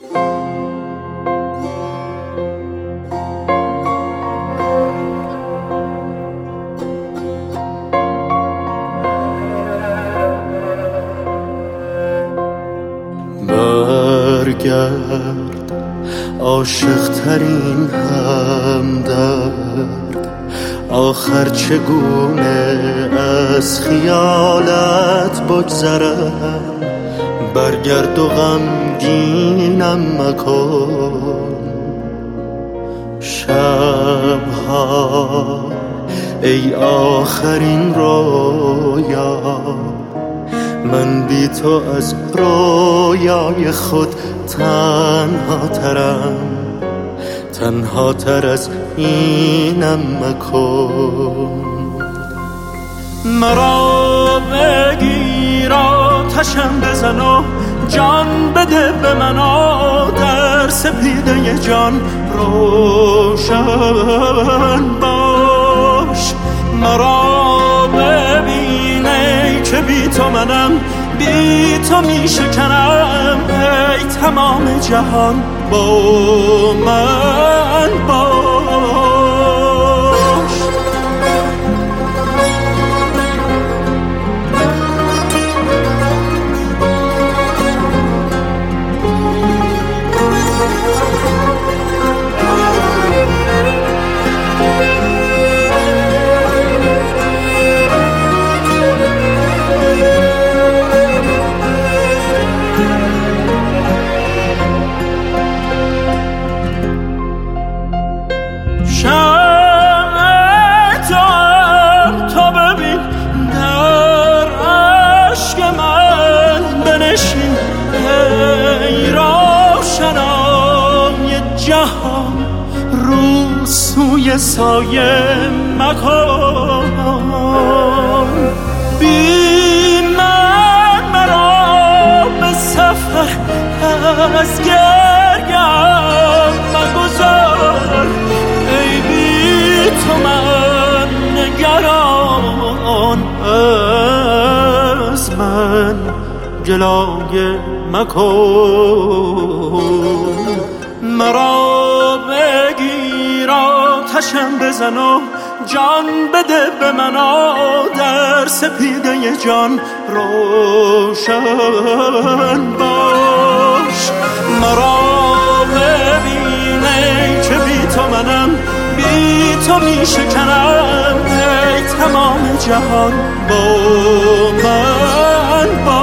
برگرد عاشق ترین همدرد، آخر چگونه از خیالت بگذرم. برگرد و غمگینم مکن شبها ای آخرین رویا. من بی تو از رویای خود تنها ترم، تنها تر از اینم مکن. مرا بگیر آتشم بزن و جان بده به من، در سپیده جان روشن باش. مرا ببینه که بی تو منم، بی تو می شکنم، ای تمام جهان با من باش. تا ببین در عشق من بنشین، ای روشنای جهان رو سوی سایه مکن. بی من مرا به سفر از گریم مگذار، ای بی تو من نگران از من جلوه مکن. مرا بگیر آتشم بزن و جان بده به من، در سپیده جان روشن باش. مرا ببینه که بی تو منم، بی تو می شکنم، ای تمام جهان با من باش.